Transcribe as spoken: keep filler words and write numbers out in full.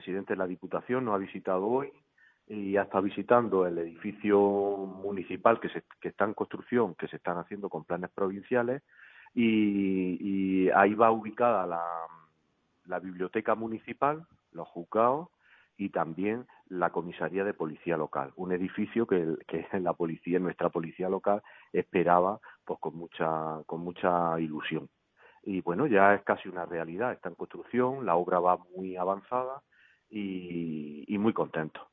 presidente de la Diputación nos ha visitado hoy y ha estado visitando el edificio municipal que, se, que está en construcción, que se están haciendo con planes provinciales, y, y ahí va ubicada la, la biblioteca municipal, los juzgados y también la comisaría de policía local, un edificio que, que la policía, nuestra policía local esperaba pues con mucha, con mucha ilusión. Y bueno, ya es casi una realidad, está en construcción, la obra va muy avanzada y, y muy contento,